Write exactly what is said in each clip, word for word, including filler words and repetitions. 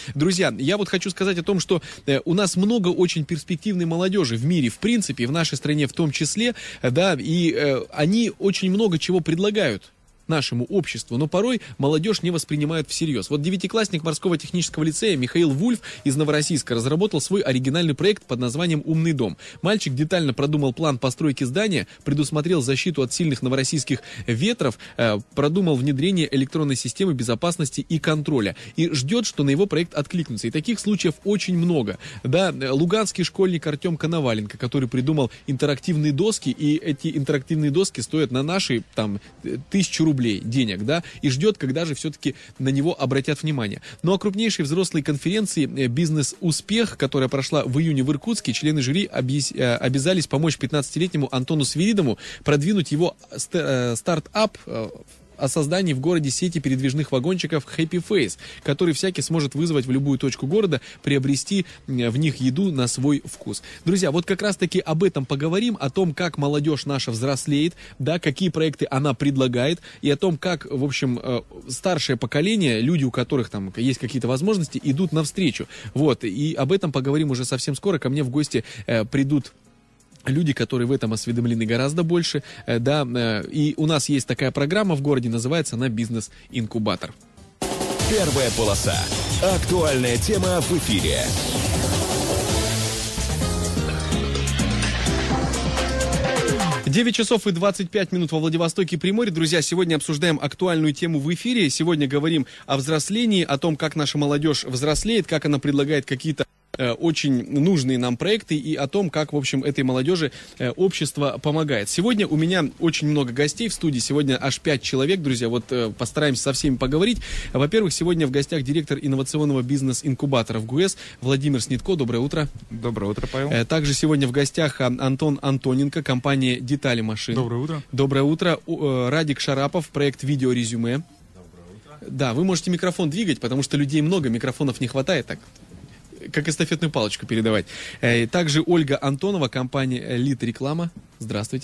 Друзья, я вот хочу сказать о том, что э, у нас много очень перспективной молодежи в мире, в принципе, в нашей стране в том числе, э, да, и э, они очень много чего предлагают нашему обществу, но порой молодежь не воспринимает всерьез. Вот девятиклассник морского технического лицея Михаил Вульф из Новороссийска разработал свой оригинальный проект под названием «Умный дом». Мальчик детально продумал план постройки здания, предусмотрел защиту от сильных новороссийских ветров, э, продумал внедрение электронной системы безопасности и контроля и ждет, что на его проект откликнутся. И таких случаев очень много. Да, луганский школьник Артем Коноваленко, который придумал интерактивные доски, и эти интерактивные доски стоят на наши там тысячу рублей денег, да, и ждет, когда же все-таки на него обратят внимание. Ну а крупнейшей взрослой конференции «Бизнес-успех», которая прошла в июне в Иркутске, члены жюри объяс... обязались помочь пятнадцатилетнему Антону Свиридову продвинуть его стартап о создании в городе сети передвижных вагончиков Happy Face, который всякий сможет вызвать в любую точку города, приобрести в них еду на свой вкус. Друзья, вот как раз-таки об этом поговорим, о том, как молодежь наша взрослеет, да, какие проекты она предлагает, и о том, как, в общем, старшее поколение, люди, у которых там есть какие-то возможности, идут навстречу. Вот, и об этом поговорим уже совсем скоро. Ко мне в гости э, придут люди, которые в этом осведомлены гораздо больше, э, да, э, и у нас есть такая программа в городе, называется она «Бизнес-инкубатор». Первая полоса. Актуальная тема в эфире. девять часов и двадцать пять минут во Владивостоке и Приморье. Друзья, сегодня обсуждаем актуальную тему в эфире. Сегодня говорим о взрослении, о том, как наша молодежь взрослеет, как она предлагает какие-то э, очень нужные нам проекты и о том, как, в общем, этой молодежи э, общество помогает. Сегодня у меня очень много гостей в студии. Сегодня аж пять человек, друзья. Вот э, постараемся со всеми поговорить. Во-первых, сегодня в гостях директор инновационного бизнес-инкубатора в ГУЭС Владимир Снитко. Доброе утро. Доброе утро, Павел. Э, также сегодня в гостях Антон Антоненко, компания «Детали машин». Доброе утро. Доброе утро. Радик Шарапов, проект «Видеорезюме». Доброе утро. Да, вы можете микрофон двигать, потому что людей много, микрофонов не хватает, так как эстафетную палочку передавать. Также Ольга Антонова, компания «Лид Реклама». Здравствуйте.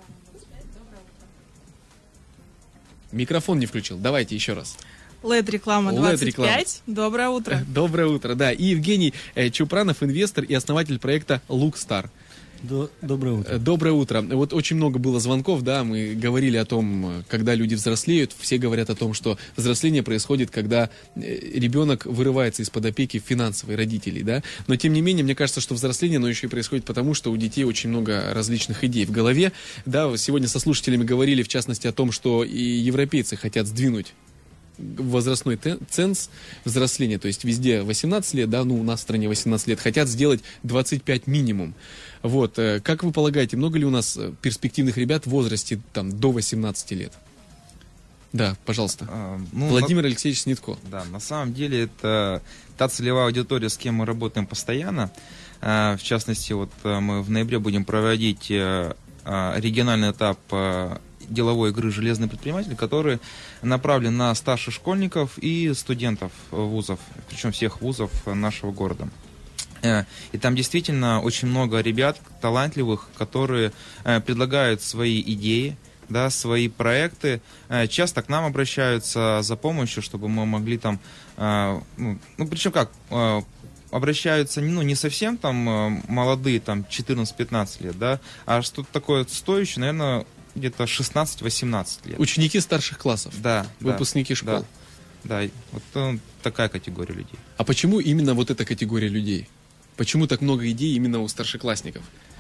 Микрофон не включил. Давайте еще раз. Лед Реклама двадцать пять. Доброе утро. Доброе утро, да. И Евгений Чупранов, инвестор и основатель проекта «Лукстар». Доброе утро. Доброе утро. Вот очень много было звонков, да, мы говорили о том, когда люди взрослеют, все говорят о том, что взросление происходит, когда ребенок вырывается из-под опеки финансовой родителей, да, но тем не менее, мне кажется, что взросление, оно еще и происходит потому, что у детей очень много различных идей в голове, да, сегодня со слушателями говорили, в частности, о том, что и европейцы хотят сдвинуть возрастной ценз взросления, то есть везде восемнадцать лет, да, ну у нас в стране восемнадцать лет, хотят сделать двадцать пять минимум. Вот, как вы полагаете, много ли у нас перспективных ребят в возрасте там до восемнадцати лет? Да, пожалуйста. А, ну, Владимир на... Алексеевич Снитко. Да, на самом деле это та целевая аудитория, с кем мы работаем постоянно. А, в частности, вот мы в ноябре будем проводить региональный этап деловой игры «Железный предприниматель», который направлен на старших школьников и студентов вузов, причем всех вузов нашего города. И там действительно очень много ребят талантливых, которые предлагают свои идеи, да, свои проекты. Часто к нам обращаются за помощью, чтобы мы могли там, ну, ну причем как, обращаются, ну, не совсем там молодые, там четырнадцать-пятнадцать лет, да, а что-то такое стоящее, наверное, где-то шестнадцать-восемнадцать лет. Ученики старших классов. Да. Выпускники да, школ. Да, да, вот ну, такая категория людей. А почему именно вот эта категория людей? Почему так много идей именно у старшеклассников?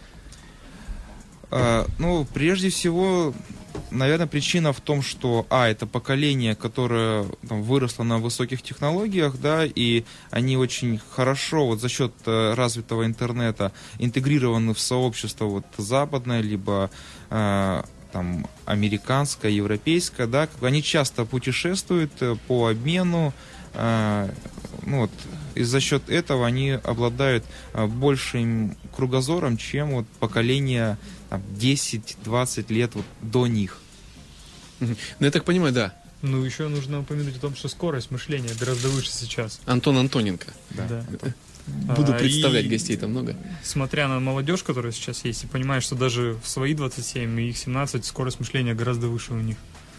А, ну, прежде всего, наверное, причина в том, что, а, это поколение, которое там выросло на высоких технологиях, да, и они очень хорошо вот за счет э, развитого интернета интегрированы в сообщество вот западное, либо э, там американское, европейское, да, они часто путешествуют по обмену, э, ну вот, и за счет этого они обладают э, большим кругозором, чем вот поколение десять-двадцать лет вот до них. Ну, я так понимаю, да. Ну, еще нужно упомянуть о том, что скорость мышления гораздо выше сейчас. Антон Антоненко. Да. да. Буду а, представлять и, гостей, там много. Смотря на молодежь, которая сейчас есть, и понимаешь, что даже в свои двадцать семь и их семнадцать скорость мышления гораздо выше у них.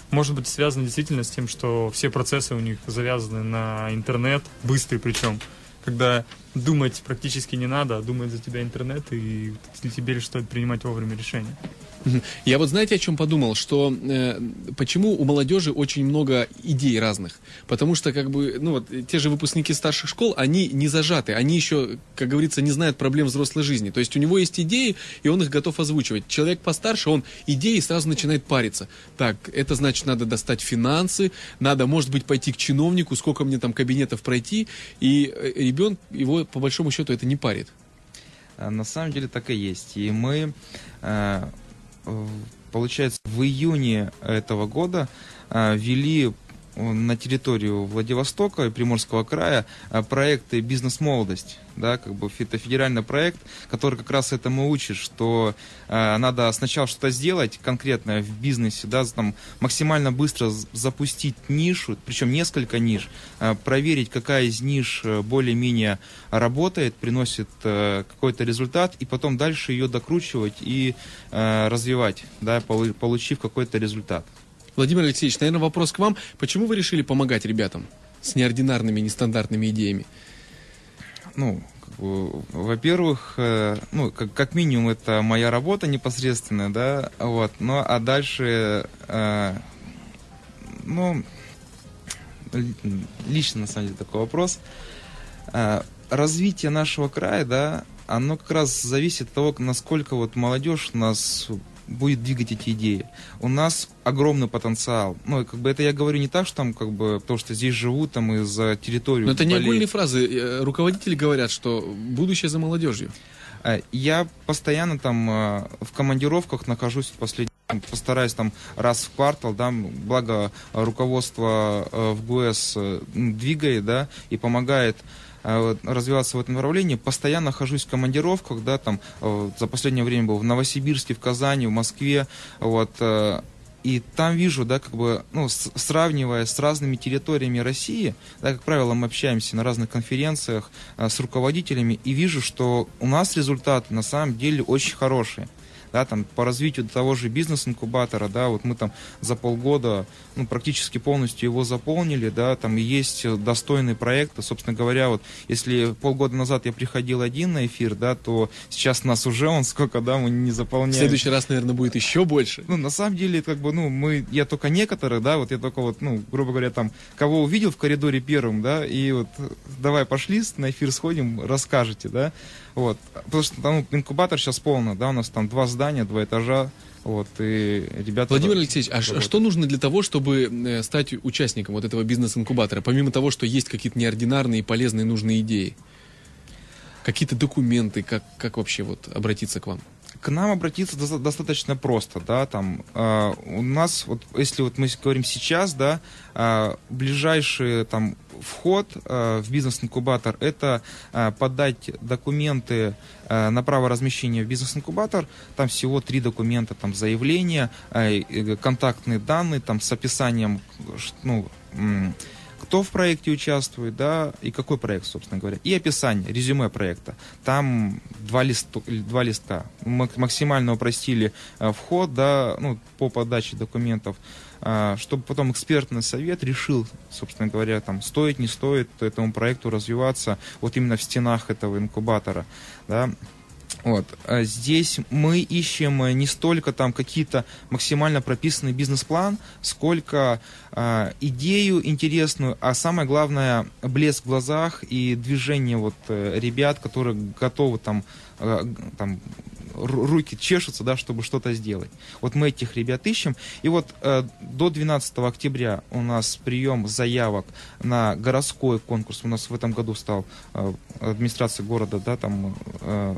может быть связано действительно с тем, что все процессы у них завязаны на интернет, быстрый причем, когда думать практически не надо, а думает за тебя интернет, и тебе лишь стоит принимать вовремя решения. Я вот знаете, о чем подумал, что э, почему у молодежи очень много идей разных, потому что как бы, ну вот те же выпускники старших школ, они не зажаты, они еще, как говорится, не знают проблем взрослой жизни, то есть у него есть идеи, и он их готов озвучивать. Человек постарше, он идеи сразу начинает париться. Так, это значит, надо достать финансы, надо, может быть, пойти к чиновнику, сколько мне там кабинетов пройти, и ребенок, его по большому счету это не парит. На самом деле так и есть, и мы... Э... Получается, в июне этого года а, ввели на территорию Владивостока и Приморского края а, проекты «Бизнес-молодость». Да, как бы это федеральный проект, который как раз этому учит, что а, надо сначала что-то сделать конкретное в бизнесе, да, там, максимально быстро запустить нишу, причем несколько ниш, а, проверить, какая из ниш более-менее работает, приносит а, какой-то результат, и потом дальше ее докручивать и а, развивать, да, получив какой-то результат. Владимир Алексеевич, наверное, вопрос к вам. Почему вы решили помогать ребятам с неординарными, нестандартными идеями? Ну, как бы, во-первых, э, ну, как, как минимум, это моя работа непосредственная, да, вот, ну, а дальше, э, ну, лично, на самом деле, такой вопрос. Э, развитие нашего края, да, оно как раз зависит от того, насколько вот молодежь у нас будет двигать эти идеи. У нас огромный потенциал. Ну, как бы это я говорю не так, что там, как бы, потому что здесь живут, там, и за территорию. Но это не огульные фразы. Руководители говорят, что будущее за молодежью. Я постоянно там в командировках нахожусь в последний, постараюсь там раз в квартал, да, благо руководство в ГУЭС двигает, да, и помогает развиваться в этом направлении. Постоянно нахожусь в командировках, да, там за последнее время был в Новосибирске, в Казани, в Москве, вот, и там вижу, да, как бы, ну, с, сравнивая с разными территориями России, да, как правило, мы общаемся на разных конференциях а, с руководителями, и вижу, что у нас результаты на самом деле очень хорошие. Да, там, по развитию того же бизнес-инкубатора, да, вот мы там за полгода, ну, практически полностью его заполнили, да, там есть достойные проекты, собственно говоря, вот, если полгода назад я приходил один на эфир, да, то сейчас нас уже, он сколько, да, мы не заполняем. В следующий раз, наверное, будет еще больше. Ну, на самом деле, как бы, ну, мы, я только некоторые, да, вот я только вот, ну, грубо говоря, там, кого увидел в коридоре первым, да, и вот, давай пошли на эфир сходим, расскажете, да, вот, потому что там инкубатор сейчас полный, да, у нас там два здания, два этажа, вот, и ребята... Владимир Алексеевич, а работают. Что нужно для того, чтобы стать участником вот этого бизнес-инкубатора, помимо того, что есть какие-то неординарные, полезные, нужные идеи? Какие-то документы, как, как вообще вот обратиться к вам? К нам обратиться до- достаточно просто, да, там, э, у нас, вот, если вот мы говорим сейчас, да, э, ближайший, там, вход э, в бизнес-инкубатор, это э, подать документы э, на право размещения в бизнес-инкубатор, там всего три документа, там, заявление, э, контактные данные, там, с описанием, ну, м- кто в проекте участвует, да, и какой проект, собственно говоря, и описание, резюме проекта. Там два, лист, два листка. Мы максимально упростили э, вход, да, ну, по подаче документов, э, чтобы потом экспертный совет решил, собственно говоря, там, стоит, не стоит этому проекту развиваться вот именно в стенах этого инкубатора, да. Вот. Здесь мы ищем не столько там какие-то максимально прописанный бизнес-план, сколько э, идею интересную, а самое главное блеск в глазах и движение вот, э, ребят, которые готовы там, э, там руки чешутся, да, чтобы что-то сделать. Вот мы этих ребят ищем. И вот э, до двенадцатого октября у нас прием заявок на городской конкурс. У нас в этом году стал э, администрация города, да, там э,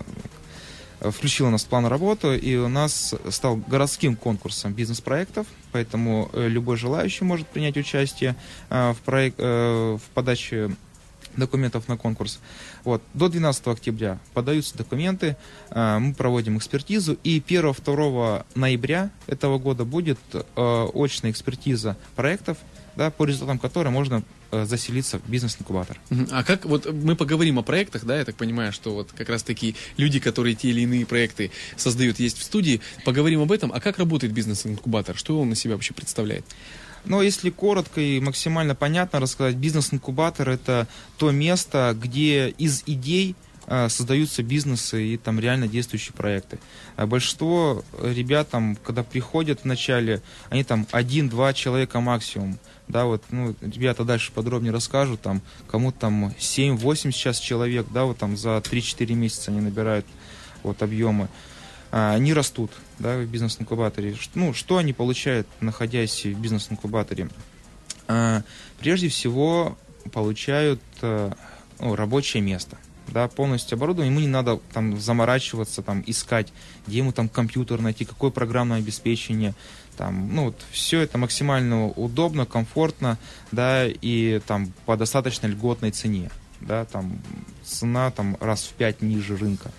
включила нас в план работы, и у нас стал городским конкурсом бизнес-проектов, поэтому э, любой желающий может принять участие э, в, проект, э, в подаче документов на конкурс. Вот. До двенадцатого октября подаются документы, э, мы проводим экспертизу, и первого-второго ноября этого года будет э, очная экспертиза проектов, да, по результатам которой можно э, заселиться в бизнес-инкубатор. А как, вот мы поговорим о проектах, да, я так понимаю, что вот как раз таки люди, которые те или иные проекты создают, есть в студии, поговорим об этом. А как работает бизнес-инкубатор? Что он на себя вообще представляет? Но если коротко и максимально понятно рассказать, бизнес-инкубатор — это то место, где из идей создаются бизнесы и там реально действующие проекты. А большинство ребят там, когда приходят вначале, они там один-два человека максимум. Да, вот, ну, ребята дальше подробнее расскажут, там, кому-то там семь-восемь сейчас человек, да, вот там за три-четыре месяца они набирают вот объемы. А, они растут, да, в бизнес-инкубаторе. Ну, что они получают, находясь в бизнес-инкубаторе? А, прежде всего, получают а, ну, рабочее место. Да, полностью оборудование, ему не надо там заморачиваться, там, искать, где ему там компьютер найти, какое программное обеспечение, там, ну, вот, все это максимально удобно, комфортно, да, и там по достаточно льготной цене, да, там цена там раз в пять ниже рынка.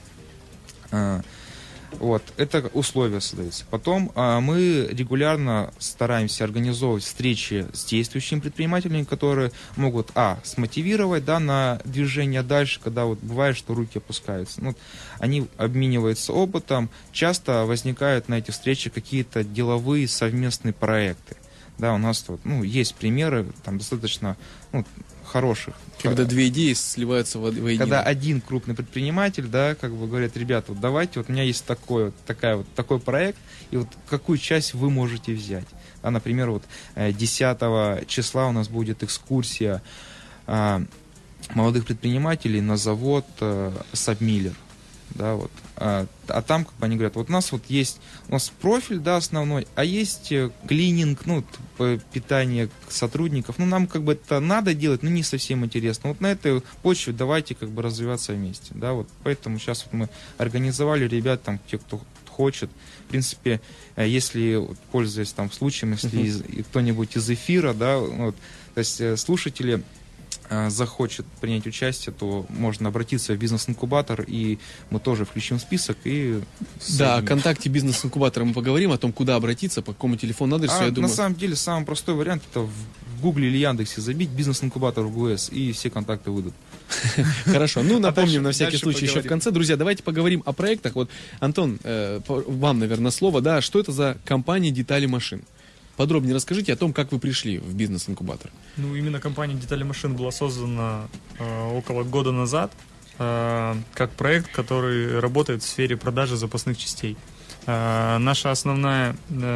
А, вот, это условия создаются. Потом а, мы регулярно стараемся организовывать встречи с действующими предпринимателями, которые могут, а, смотивировать, да, на движение дальше, когда вот бывает, что руки опускаются. Ну, они обмениваются опытом, часто возникают на эти встречи какие-то деловые совместные проекты. Да, у нас вот, ну, есть примеры, там достаточно, ну, хороших. Когда две идеи сливаются в один. Когда один крупный предприниматель, да, как бы говорит, ребята, вот давайте, вот у меня есть такой вот, такая вот, такой проект, и вот какую часть вы можете взять. Да, например, вот десятого числа у нас будет экскурсия а, молодых предпринимателей на завод а, Сабмиллер. Да, вот. а, а там, как бы они говорят, вот у нас вот есть, у нас профиль, да, основной, а есть клининг, ну, питание сотрудников, ну, нам как бы это надо делать, но не совсем интересно. Вот на этой почве давайте как бы развиваться вместе, да, вот. Поэтому сейчас вот мы организовали ребят, там, те, кто хочет. В принципе, если, пользуясь там случаем, если uh-huh. из, кто-нибудь из эфира, да, вот, то есть слушатели захочет принять участие, то можно обратиться в бизнес-инкубатор, и мы тоже включим в список. И да, о контакте бизнес-инкубатора мы поговорим, о том, куда обратиться, по какому телефону адресу, а я думаю. На самом деле, самый простой вариант — это в Гугле или Яндексе забить бизнес-инкубатор в ГУЭС, и все контакты выйдут. Хорошо, ну напомним на всякий случай еще в конце. Друзья, давайте поговорим о проектах. Вот, Антон, вам, наверное, слово, да, что это за компания «Детали машин»? Подробнее расскажите о том, как вы пришли в бизнес-инкубатор. Ну, именно компания «Детали машин» была создана э, около года назад э, как проект, который работает в сфере продажи запасных частей. Э, наша основная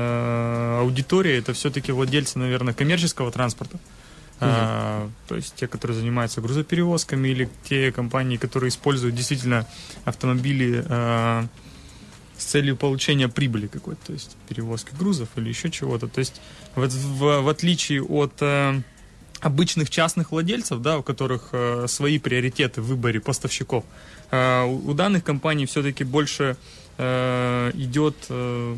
э, аудитория — это все-таки владельцы, наверное, коммерческого транспорта. Угу. Э, то есть те, которые занимаются грузоперевозками, или те компании, которые используют действительно автомобили э, с целью получения прибыли какой-то, то есть перевозки грузов или еще чего-то. То есть в, в, в отличие от э, обычных частных владельцев, да, у которых э, свои приоритеты в выборе поставщиков, э, у, у данных компаний все-таки больше э, идет э,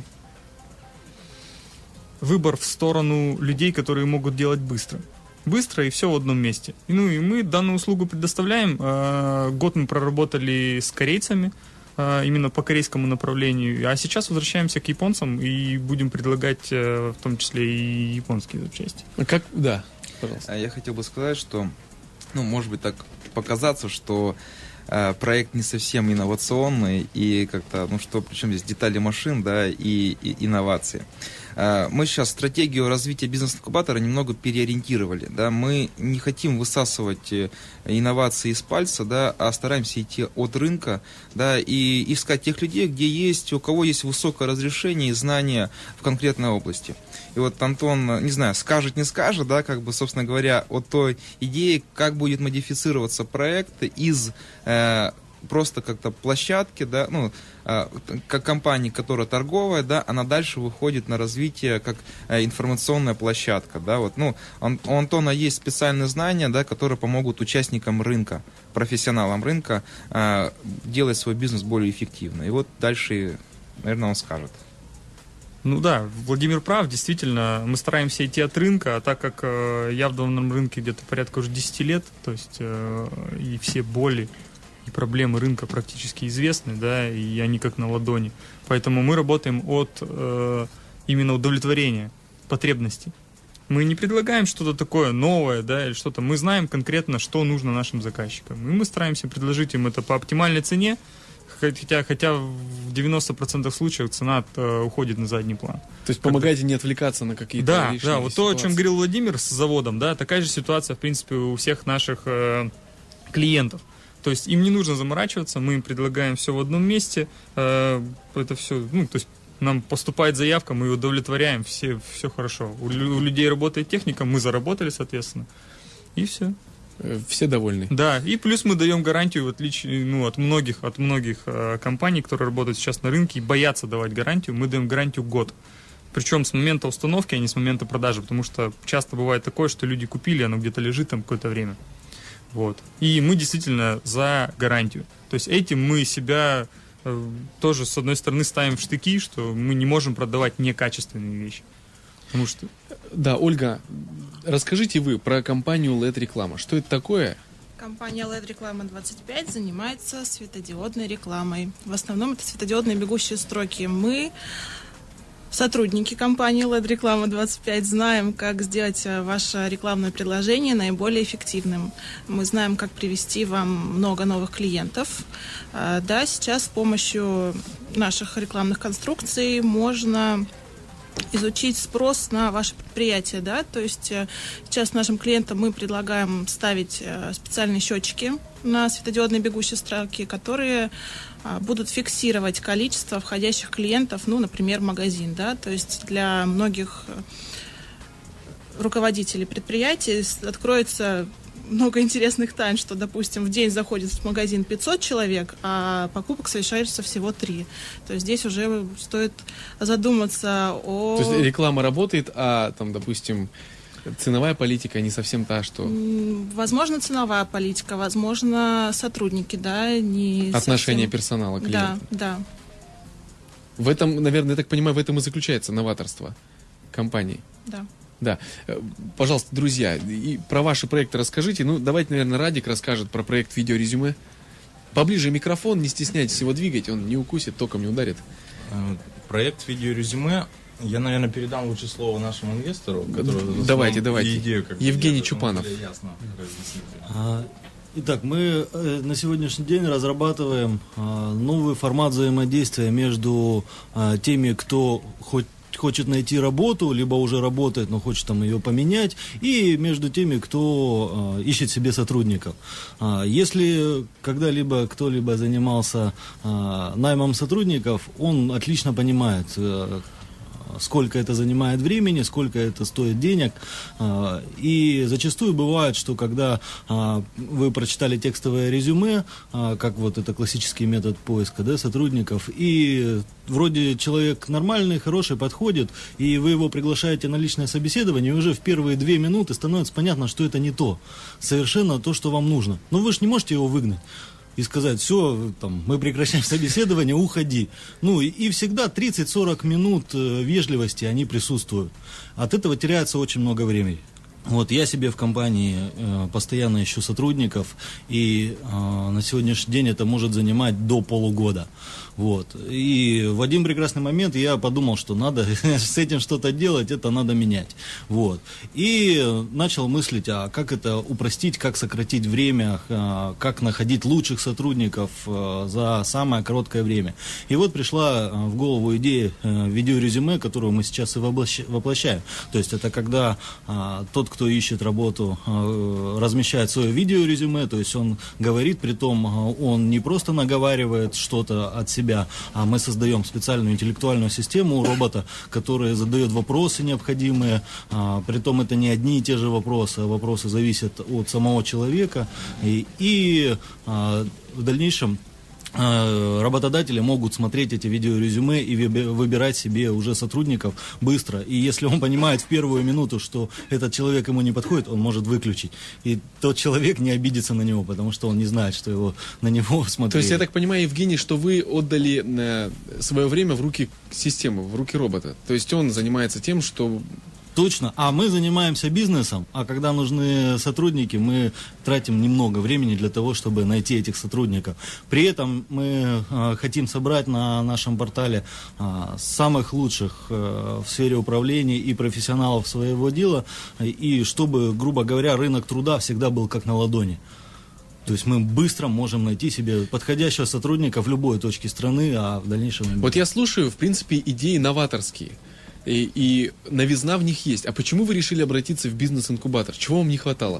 выбор в сторону людей, которые могут делать быстро. Быстро и все в одном месте. И, ну и мы данную услугу предоставляем. Э, год мы проработали с корейцами, именно по корейскому направлению. А сейчас возвращаемся к японцам и будем предлагать в том числе и японские запчасти. Как? Да, пожалуйста. Я хотел бы сказать, что, ну, может быть, так показаться, что э, проект не совсем инновационный, и как-то, ну что, причем здесь детали машин, да, и, и инновации. Мы сейчас стратегию развития бизнес-инкубатора немного переориентировали. Да? Мы не хотим высасывать инновации из пальца, да, а стараемся идти от рынка, да, и искать тех людей, где есть, у кого есть высокое разрешение и знания в конкретной области. И вот Антон, не знаю, скажет, не скажет, да, как бы, собственно говоря, от той идеи, как будет модифицироваться проект из э, просто как-то площадки, да, ну, э, как компании, которая торговая, да, она дальше выходит на развитие как э, информационная площадка, да, вот, ну, он, у Антона есть специальные знания, да, которые помогут участникам рынка, профессионалам рынка э, делать свой бизнес более эффективно. И вот дальше, наверное, он скажет. Ну да, Владимир прав, действительно, мы стараемся идти от рынка, а так как э, я в данном рынке где-то порядка уже десять лет, то есть э, и все боли и проблемы рынка практически известны, да, и они как на ладони. Поэтому мы работаем от э, именно удовлетворения потребностей. Мы не предлагаем что-то такое новое, да, или что-то. Мы знаем конкретно, что нужно нашим заказчикам. И мы стараемся предложить им это по оптимальной цене, Хотя, хотя в девяноста процентах случаев цена э, уходит на задний план. То есть помогаете не отвлекаться на какие-то да, лишние да, вот ситуации. то, о чем говорил Владимир с заводом, да, такая же ситуация, в принципе, у всех наших э, клиентов. То есть им не нужно заморачиваться, мы им предлагаем все в одном месте, э, это все, ну, то есть нам поступает заявка, мы ее удовлетворяем, все, все хорошо. У, у людей работает техника, мы заработали, соответственно, и все. Все довольны. Да, и плюс мы даем гарантию, в отличие, ну, от многих, от многих э, компаний, которые работают сейчас на рынке и боятся давать гарантию, мы даем гарантию год. Причем с момента установки, а не с момента продажи, потому что часто бывает такое, что люди купили, оно где-то лежит там какое-то время. Вот. И мы действительно за гарантию. То есть этим мы себя э, тоже, с одной стороны, ставим в штыки, что мы не можем продавать некачественные вещи. Потому что... Да, Ольга, расскажите вы про компанию эл и ди Реклама. Что это такое? Компания эл и ди Реклама двадцать пять занимается светодиодной рекламой. В основном это светодиодные бегущие строки. Мы, сотрудники компании эл и ди Реклама двадцать пять, знаем, как сделать ваше рекламное предложение наиболее эффективным. Мы знаем, как привести вам много новых клиентов. Да, сейчас с помощью наших рекламных конструкций можно изучить спрос на ваше предприятие, да, то есть сейчас нашим клиентам мы предлагаем ставить специальные счетчики на светодиодные бегущие строки, которые будут фиксировать количество входящих клиентов, ну, например, в магазин, да, то есть для многих руководителей предприятий откроется много интересных тайн, что, допустим, в день заходит в магазин пятьсот человек, а покупок совершается всего три. То есть здесь уже стоит задуматься о... То есть реклама работает, а там, допустим, ценовая политика не совсем та, что... Возможно, ценовая политика, возможно, сотрудники, да, не Отношение совсем... персонала к клиенту. Да, да. В этом, наверное, я так понимаю, в этом и заключается новаторство компании. Да. Да. Пожалуйста, друзья, и про ваши проекты расскажите. Ну, давайте, наверное, Радик расскажет про проект видеорезюме. Поближе микрофон, не стесняйтесь его двигать, он не укусит, током не ударит. Проект видеорезюме, я, наверное, передам лучше слово нашему инвестору. Давайте, давайте. Идею, как Евгений Чупанов. А, итак, мы э, на сегодняшний день разрабатываем э, новый формат взаимодействия между э, теми, кто хоть хочет найти работу, либо уже работает, но хочет там ее поменять, и между теми, кто э, ищет себе сотрудников. А, если когда-либо кто-либо занимался э, наймом сотрудников, он отлично понимает, э, сколько это занимает времени, сколько это стоит денег. И зачастую бывает, что когда вы прочитали текстовое резюме, как вот это классический метод поиска, да, сотрудников, и вроде человек нормальный, хороший, подходит, и вы его приглашаете на личное собеседование, и уже в первые две минуты становится понятно, что это не то. Совершенно то, что вам нужно. Но вы же не можете его выгнать и сказать: все, там, мы прекращаем собеседование, уходи. Ну, и, и всегда тридцать-сорок минут э, вежливости, они присутствуют. От этого теряется очень много времени. Вот, я себе в компании э, постоянно ищу сотрудников, и э, на сегодняшний день это может занимать до полугода. Вот. И в один прекрасный момент я подумал, что надо с этим что-то делать, это надо менять. Вот. И начал мыслить, а как это упростить, как сократить время, как находить лучших сотрудников за самое короткое время. И вот пришла в голову идея видеорезюме, которую мы сейчас и воплощаем. То есть это когда тот, кто ищет работу, размещает свое видеорезюме, то есть он говорит, притом он не просто наговаривает что-то от себя, а мы создаем специальную интеллектуальную систему у робота, которая задает вопросы необходимые, а, притом это не одни и те же вопросы, а вопросы зависят от самого человека, и, и а, в дальнейшем работодатели могут смотреть эти видеорезюме и выбирать себе уже сотрудников быстро. И если он понимает в первую минуту, что этот человек ему не подходит, он может выключить. И тот человек не обидится на него, потому что он не знает, что его на него смотрели. То есть я так понимаю, Евгений, что вы отдали э, свое время в руки системы, в руки робота. То есть он занимается тем, что... Точно. А мы занимаемся бизнесом, а когда нужны сотрудники, мы тратим немного времени для того, чтобы найти этих сотрудников. При этом мы э, хотим собрать на нашем портале э, самых лучших э, в сфере управления и профессионалов своего дела, и чтобы, грубо говоря, рынок труда всегда был как на ладони. То есть мы быстро можем найти себе подходящего сотрудника в любой точке страны, а в дальнейшем... Вот я слушаю, в принципе, идеи новаторские. И, и новизна в них есть. А почему вы решили обратиться в бизнес-инкубатор? Чего вам не хватало?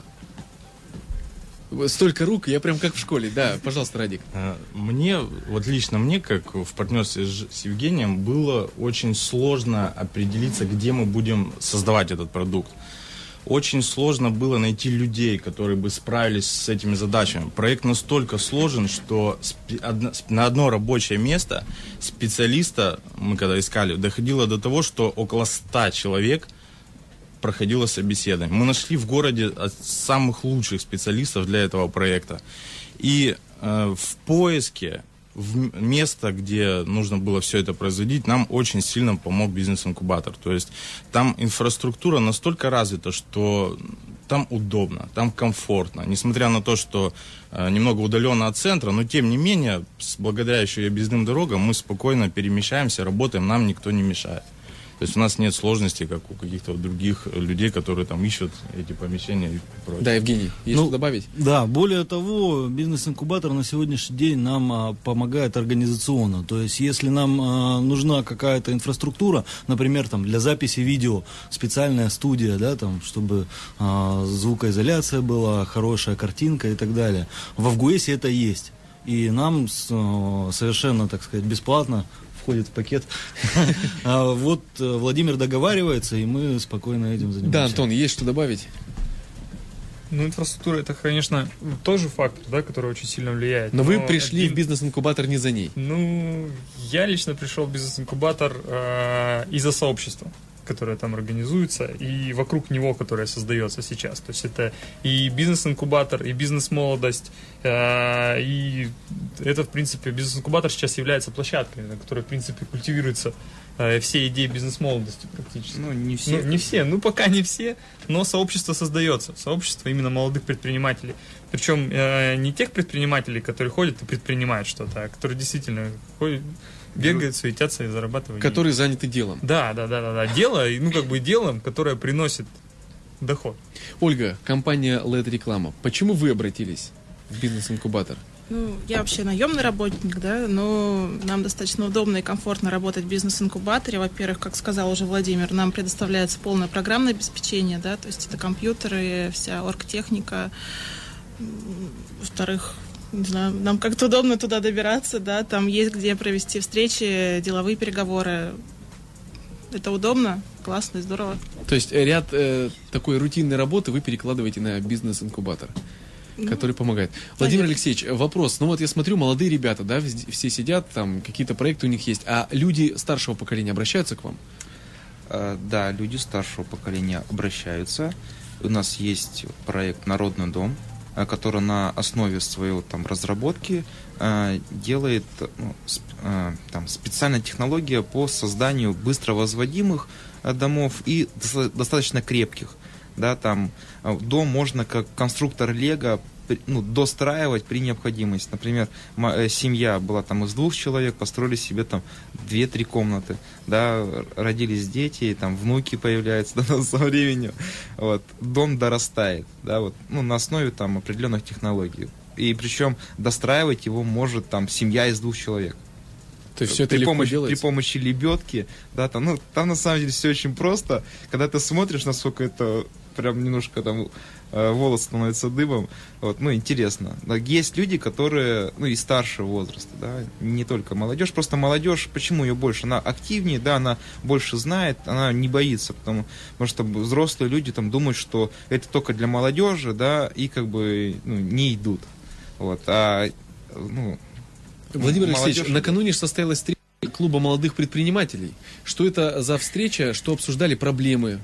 Столько рук, я прям как в школе. Да, пожалуйста, Радик. Мне, вот лично мне, как в партнерстве с Евгением, было очень сложно определиться, где мы будем создавать этот продукт. Очень сложно было найти людей, которые бы справились с этими задачами. Проект настолько сложен, что на одно рабочее место специалиста, мы когда искали, доходило до того, что около ста человек проходило собеседование. Мы нашли в городе самых лучших специалистов для этого проекта. И э, в поиске в место, где нужно было все это производить, нам очень сильно помог бизнес-инкубатор. То есть там инфраструктура настолько развита, что там удобно, там комфортно. Несмотря на то, что э, немного удаленно от центра, но тем не менее, с, благодаря еще и объездным дорогам, мы спокойно перемещаемся, работаем, нам никто не мешает. То есть у нас нет сложностей, как у каких-то других людей, которые там ищут эти помещения и прочее. Да, Евгений, есть ну, что добавить? Да, более того, бизнес-инкубатор на сегодняшний день нам а, помогает организационно. То есть если нам а, нужна какая-то инфраструктура, например, там, для записи видео, специальная студия, да, там, чтобы а, звукоизоляция была, хорошая картинка и так далее. В Авгуэсе это есть. И нам а, совершенно, так сказать, бесплатно входит в пакет. А вот Владимир договаривается, и мы спокойно этим занимаемся. Да, Антон, есть что добавить? Ну, инфраструктура — это, конечно, тоже фактор, да, который очень сильно влияет. Но, но вы пришли один... в бизнес-инкубатор не за ней. Ну, я лично пришел в бизнес-инкубатор э, из-за сообщества, которое там организуется, и вокруг него, которое создается сейчас. То есть это и бизнес-инкубатор, и бизнес-молодость, э, и это, в принципе, бизнес-инкубатор сейчас является площадкой, на которой, в принципе, культивируются э, все идеи бизнес-молодости практически. Ну, не все. Ну, не все, ну, пока не все, но сообщество создается. Сообщество именно молодых предпринимателей. Причем э, не тех предпринимателей, которые ходят и предпринимают что-то, а которые действительно ходят, бегают, суетятся и зарабатывают. Которые деньги. Заняты делом. Да, да, да, да, да. Дело, ну как бы делом, которое приносит доход. Ольга, компания эл и ди Реклама. Почему вы обратились в бизнес-инкубатор? Ну, я вообще наемный работник, да, но нам достаточно удобно и комфортно работать в бизнес-инкубаторе. Во-первых, как сказал уже Владимир, нам предоставляется полное программное обеспечение, да, то есть это компьютеры, вся оргтехника. Во-вторых, не знаю, нам как-то удобно туда добираться, да, там есть где провести встречи, деловые переговоры. Это удобно, классно и здорово. То есть ряд э, такой рутинной работы вы перекладываете на бизнес-инкубатор, ну, который помогает. Владимир понятно. Алексеевич, вопрос. Ну вот я смотрю, молодые ребята, да, все сидят, там какие-то проекты у них есть, а люди старшего поколения обращаются к вам? А, да, люди старшего поколения обращаются. У нас есть проект «Народный дом», который на основе своей там разработки э, делает ну, сп, э, там, специальная технология по созданию быстро возводимых э, домов и до, достаточно крепких. Да, там э, дом можно как конструктор Лего ну, достраивать при необходимости. Например, м- семья была там из двух человек, построили себе там две-три комнаты, да, родились дети, там внуки появляются да, со временем. Вот. Дом дорастает, да, вот, ну, на основе там определенных технологий. И причем достраивать его может там семья из двух человек. То есть все это при легко помощи, делается? При помощи лебедки, да, там, ну, там на самом деле все очень просто. Когда ты смотришь, насколько это прям немножко там э, волос становится дыбом, вот, ну, интересно. Да, есть люди, которые, ну, и старшего возраста, да, не только молодежь, просто молодежь, почему ее больше? Она активнее, да, она больше знает, она не боится, потому, потому что взрослые люди там думают, что это только для молодежи, да, и как бы, ну, не идут. Вот, а, ну... Владимир Алексеевич, накануне же состоялась встреча клуба молодых предпринимателей. Что это за встреча, что обсуждали проблемы?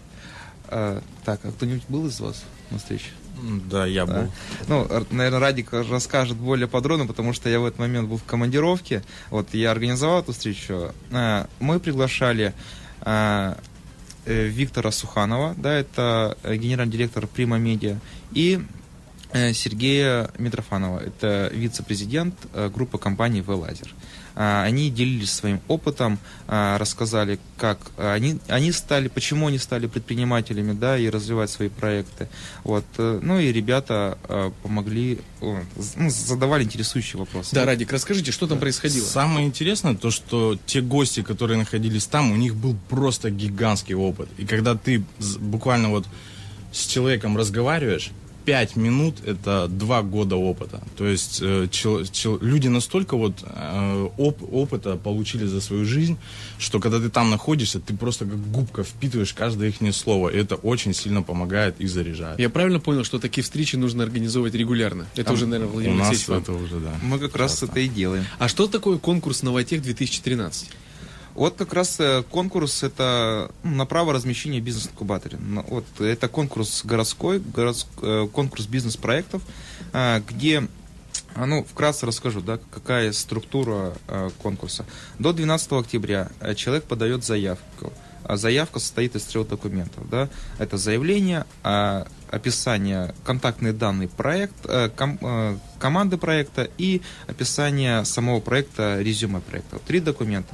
А, так, а кто-нибудь был из вас на встрече? Да, я был. Да. Ну, наверное, Радик расскажет более подробно, потому что я в этот момент был в командировке. Вот, я организовал эту встречу. А, мы приглашали а, Виктора Суханова, да, это генеральный директор Прима Медиа, и Сергея Митрофанова. Это вице-президент группы компаний «Велазер». Они делились своим опытом, рассказали, как они, они стали, почему они стали предпринимателями, да, и развивать свои проекты. Вот. Ну и ребята помогли, ну, задавали интересующие вопросы. Да, Радик, расскажите, что там происходило? Самое интересное то, что те гости, которые находились там, у них был просто гигантский опыт. И когда ты буквально вот с человеком разговариваешь, пять минут — это два года опыта. То есть э, чел, чел, люди настолько вот э, оп, опыта получили за свою жизнь, что когда ты там находишься, ты просто как губка впитываешь каждое их слово. И это очень сильно помогает и заряжает. Я правильно понял, что такие встречи нужно организовывать регулярно? Это там, уже, наверное, Владимир у нас Алексеевич, это уже, да. Мы как раз это и делаем. А что такое конкурс «Новотех две тысячи тринадцать»? Вот как раз конкурс — это на право размещения в бизнес-инкубаторе. Вот, это конкурс городской, городской конкурс бизнес-проектов, где, ну, вкратце расскажу, да, какая структура конкурса. До двенадцатого октября человек подает заявку. Заявка состоит из трех документов. Да? Это заявление, описание, контактные данные проекта, ком, команды проекта и описание самого проекта, резюме проекта. Три документа.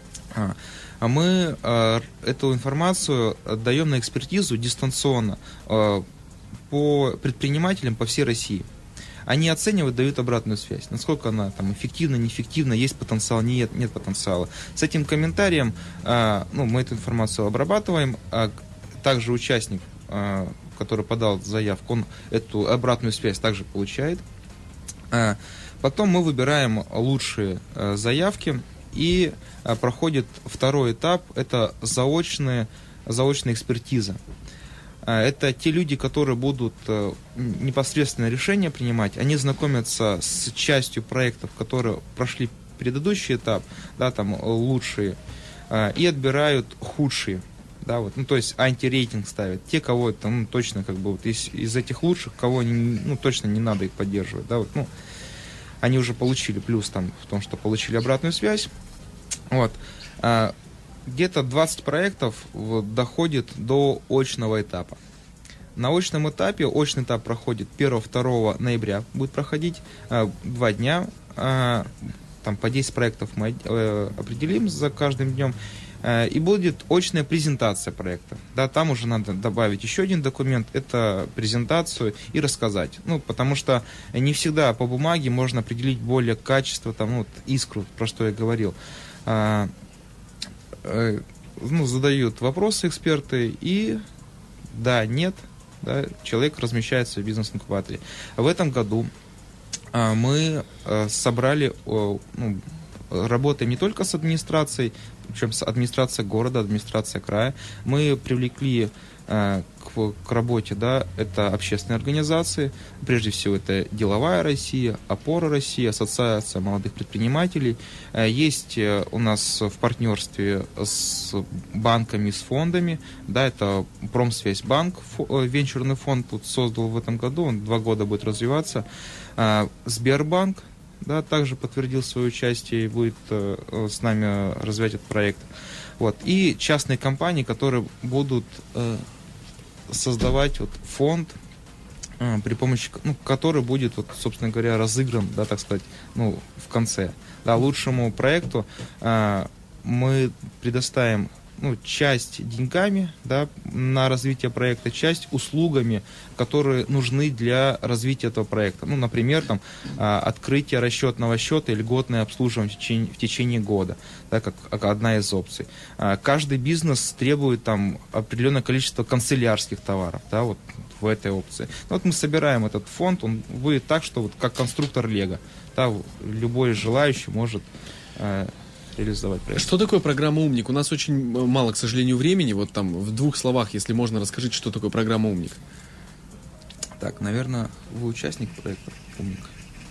А мы э, эту информацию даем на экспертизу дистанционно э, по предпринимателям по всей России. Они оценивают, дают обратную связь, насколько она там эффективна, неэффективна, есть потенциал, нет, нет потенциала. С этим комментарием э, ну, мы эту информацию обрабатываем, а также участник, э, который подал заявку, он эту обратную связь также получает. Э, потом мы выбираем лучшие э, заявки. И а, проходит второй этап, это заочная, заочная экспертиза. А, это те люди, которые будут а, непосредственно решения принимать, они знакомятся с частью проектов, которые прошли предыдущий этап, да, там лучшие, а, и отбирают худшие. Да, вот, ну, то есть антирейтинг ставят. Те, кого там, ну, точно как бы вот из, из этих лучших, кого не, ну, точно не надо их поддерживать. Да, вот, ну, они уже получили плюс там в том, что получили обратную связь. Вот. А, где-то двадцать проектов вот, доходит до очного этапа. На очном этапе, очный этап проходит первого-второго ноября, будет проходить а, два дня. А, там по десять проектов мы а, определим за каждым днем. А, и будет очная презентация проекта. Да, там уже надо добавить еще один документ, это презентацию и рассказать. Ну, потому что не всегда по бумаге можно определить более качество, там, ну, вот, искру, про что я говорил. А, а, ну, задают вопросы эксперты и да, нет, да, человек размещается в бизнес-инкубаторе. В этом году а, мы а, собрали, а, ну, работаем не только с администрацией, причем с администрацией города, администрацией края. Мы привлекли э, к, к работе, да, это общественные организации, прежде всего это «Деловая Россия», «Опора России», Ассоциация молодых предпринимателей. Э, есть э, у нас в партнерстве с банками, с фондами, да, это Промсвязьбанк, фо, венчурный фонд тут создал в этом году, он два года будет развиваться. Э, Сбербанк, да, также подтвердил свое участие и будет э, с нами развивать этот проект. Вот. И частные компании, которые будут э, создавать вот, фонд, э, при помощи, ну, который будет, вот, собственно говоря, разыгран, да, так сказать, ну, в конце. Да, лучшему проекту э, мы предоставим, ну, часть деньгами, да, на развитие проекта, часть услугами, которые нужны для развития этого проекта. Ну, например, там, открытие расчетного счета и льготное обслуживание в течение, в течение года, да, как, как одна из опций. Каждый бизнес требует там определенное количество канцелярских товаров, да, вот в этой опции. Ну, вот мы собираем этот фонд, он будет так, что вот как конструктор Лего, да, любой желающий может реализовать проект. Что такое программа «Умник»? У нас очень мало, к сожалению, времени. Вот там в двух словах, если можно, расскажите, что такое программа «Умник». Так, наверное, вы участник проекта «Умник».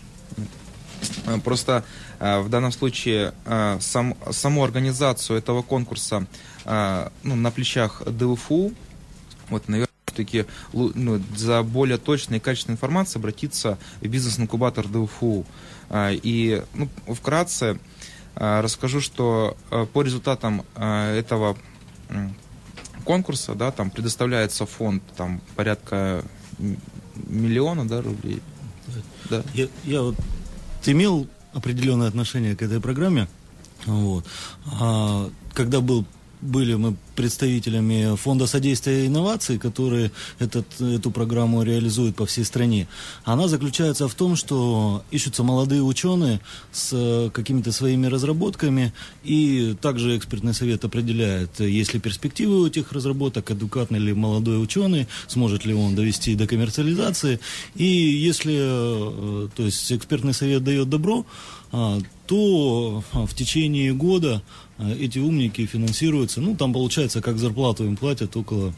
Просто э, в данном случае э, сам, саму организацию этого конкурса э, ну, на плечах ДВФУ, вот, наверное, все-таки ну, за более точной и качественной информацией обратиться в бизнес-инкубатор ДВФУ. Э, и ну, вкратце расскажу, что по результатам этого конкурса, да, там предоставляется фонд там, порядка миллиона, да, рублей. Да. Я, я вот имел определенное отношение к этой программе. Вот. А, когда был, были мы представителями Фонда содействия инноваций, которые этот, эту программу реализуют по всей стране, она заключается в том, что ищутся молодые ученые с какими-то своими разработками, и также экспертный совет определяет, есть ли перспективы у этих разработок, адекватный ли молодой ученый, сможет ли он довести до коммерциализации, и если, то есть, экспертный совет дает добро, то в течение года эти умники финансируются, ну, там получается, как зарплату им платят около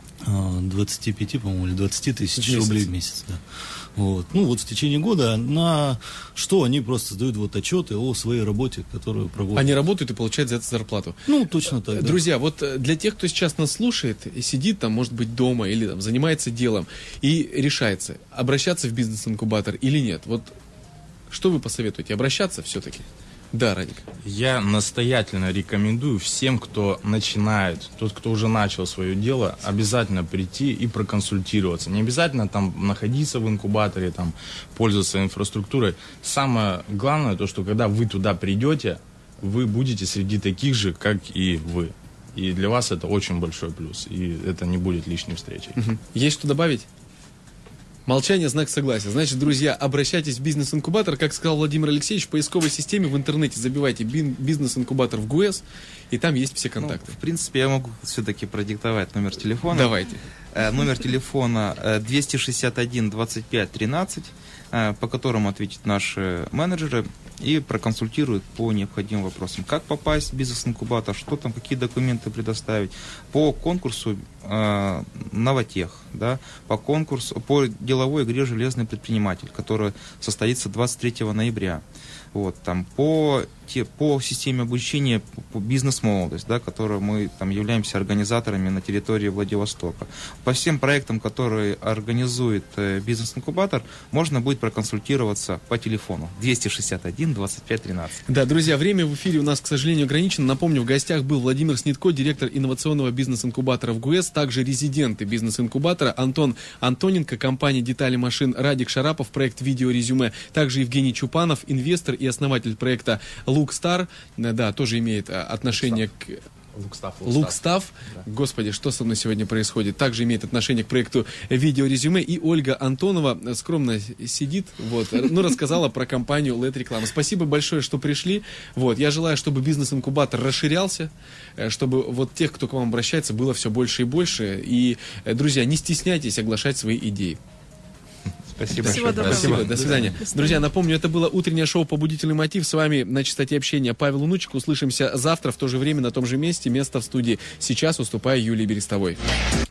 двадцать пять, по-моему, или двадцать тысяч рублей в месяц. Да. Вот. Ну, вот в течение года, на что они просто сдают вот отчеты о своей работе, которую проводят. Они работают и получают за это зарплату. Ну, точно так, да. Друзья, вот для тех, кто сейчас нас слушает и сидит там, может быть, дома или там занимается делом и решается, обращаться в бизнес-инкубатор или нет, вот что вы посоветуете? Обращаться все-таки? Да, Радик. Я настоятельно рекомендую всем, кто начинает, тот, кто уже начал свое дело, обязательно прийти и проконсультироваться. Не обязательно там находиться в инкубаторе, там, пользоваться инфраструктурой. Самое главное, то, что когда вы туда придете, вы будете среди таких же, как и вы. И для вас это очень большой плюс. И это не будет лишней встречей. Угу. Есть что добавить? Молчание – знак согласия. Значит, друзья, обращайтесь в бизнес-инкубатор. Как сказал Владимир Алексеевич, в поисковой системе в интернете забивайте бизнес-инкубатор в ГУЭС, и там есть все контакты. Ну, в принципе, я могу все-таки продиктовать номер телефона. Давайте. Э, номер телефона э, двести шестьдесят один двадцать пять тринадцать, э, по которому ответят наши менеджеры и проконсультируют по необходимым вопросам. Как попасть в бизнес-инкубатор, что там, какие документы предоставить. По конкурсу э, Новотех, да, по конкурсу, по деловой игре «Железный предприниматель», который состоится двадцать третьего ноября. Вот, там, по, те, по системе обучения по бизнес-молодость, да, которую мы там являемся организаторами на территории Владивостока. По всем проектам, которые организует э, бизнес-инкубатор, можно будет проконсультироваться по телефону двести шестьдесят один двадцать пять тринадцать. Да, друзья, время в эфире у нас, к сожалению, ограничено. Напомню, в гостях был Владимир Снитко, директор инновационного бизнес-инкубатора в ГУЭС, также резиденты бизнес-инкубатора Антон Антоненко, компания «Детали машин», Радик Шарапов, проект «Видеорезюме», также Евгений Чупанов, инвестор и основатель проекта «Лукстар», да, тоже имеет отношение к... Лукстав. Лукстав. Да. Господи, что со мной сегодня происходит? Также имеет отношение к проекту «Видеорезюме». И Ольга Антонова скромно сидит, вот, ну, рассказала про компанию Лед Реклама. Спасибо большое, что пришли. Вот, я желаю, чтобы бизнес-инкубатор расширялся, чтобы вот тех, кто к вам обращается, было все больше и больше. И, друзья, не стесняйтесь оглашать свои идеи. Спасибо. Спасибо, большое. Спасибо, до свидания. До свидания. Друзья, напомню, это было утреннее шоу «Побудительный мотив». С вами на частоте общения Павел Унучик. Услышимся завтра в то же время на том же месте. Место в студии сейчас уступаю Юлии Берестовой.